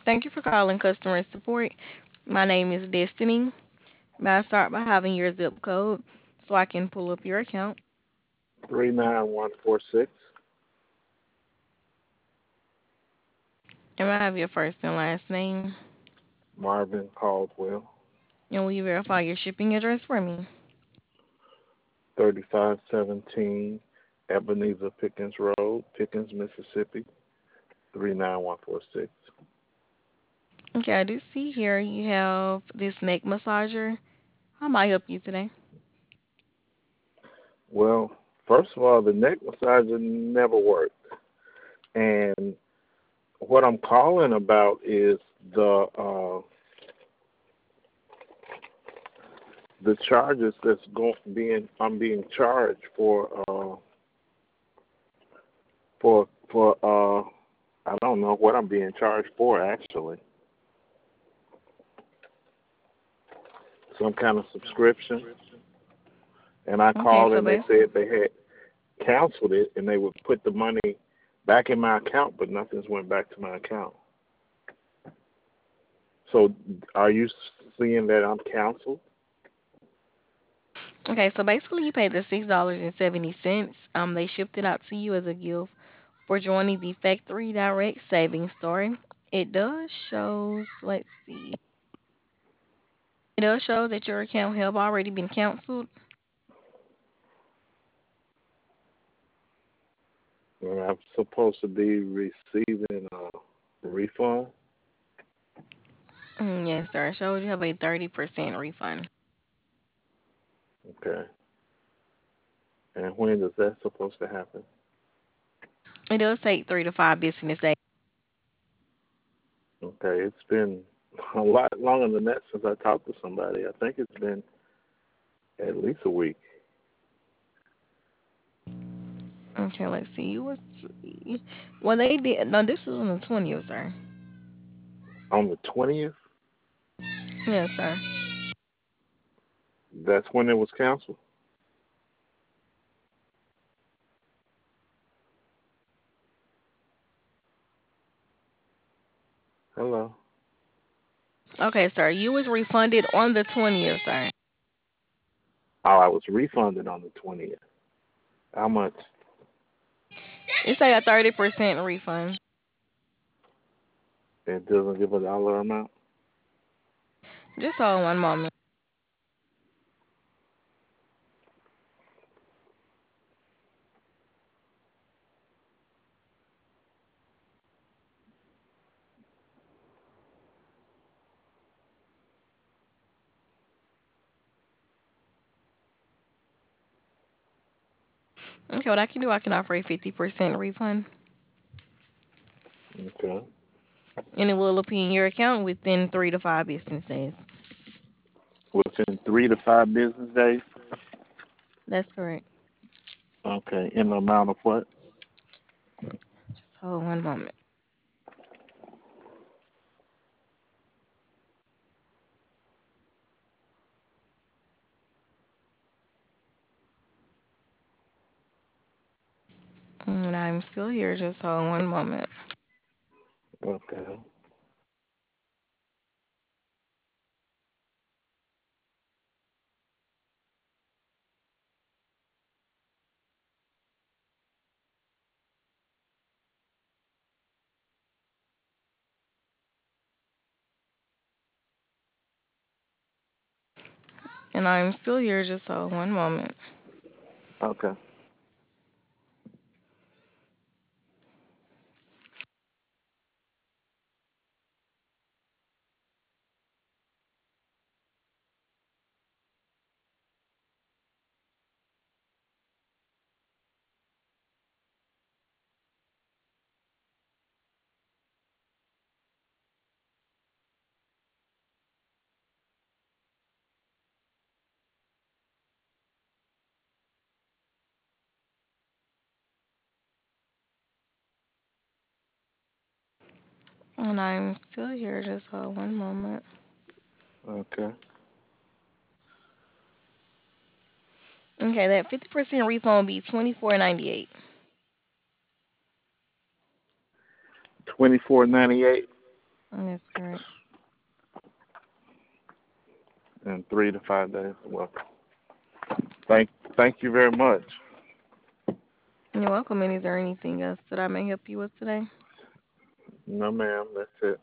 Thank you for calling customer support. My name is Destiny. May I start by having your zip code so I can pull up your account? 39146. And may I have your first and last name? Marvin Caldwell. And will you verify your shipping address for me? 3517 Ebenezer Pickens Road, Pickens, Mississippi. 39146. Okay, I do see here you have this neck massager. How may I help you today? Well, first of all, the neck massager never worked. And what I'm calling about is the charges that's going being I'm being charged for I don't know what I'm being charged for actually. Some kind of subscription. And I Okay, called so and they bas said they had canceled it and they would put the money back in my account, but nothing's went back to my account. So are you seeing that I'm canceled? okay, so basically you paid the $6.70. They shipped it out to you as a gift for joining the Factory Direct Savings Store. It does shows, let's see. It does show that your account have already been canceled. And I'm supposed to be receiving a refund. Yes, sir. It shows you have a 30% refund. Okay. And when is that supposed to happen? It does take 3 to 5 business days. Okay, it's been a lot longer than that since I talked to somebody. I think it's been at least a week. Okay, let's see. You was well, they did. No, this was on the 20th, sir. On the 20th, Yes, sir. that's when it was canceled. Hello. Okay, sir. You was refunded on the 20th, sir. Oh, I was refunded on the 20th. How much? It's like a 30% refund. It doesn't give a dollar amount. Just hold one moment. Okay, what I can do, I can offer a 50% refund, Okay. and it will appear in your account within 3 to 5 business days. Within 3 to 5 business days. That's correct. Okay. In the amount of what? Just hold one moment. And I'm still here. Just hold one moment. Okay. And I'm still here. Just hold one moment. Okay. And I'm still here. Just hold one moment. Okay. Okay, that 50% refund will be 24.98. 24.98. That's correct. in 3 to 5 days. Well, thank thank you very much. You're welcome. And is there anything else that I may help you with today? No, ma'am. That's it.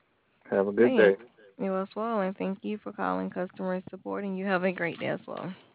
Have a good Okay. day. You as well. And thank you for calling customer support. And you have a great day as well.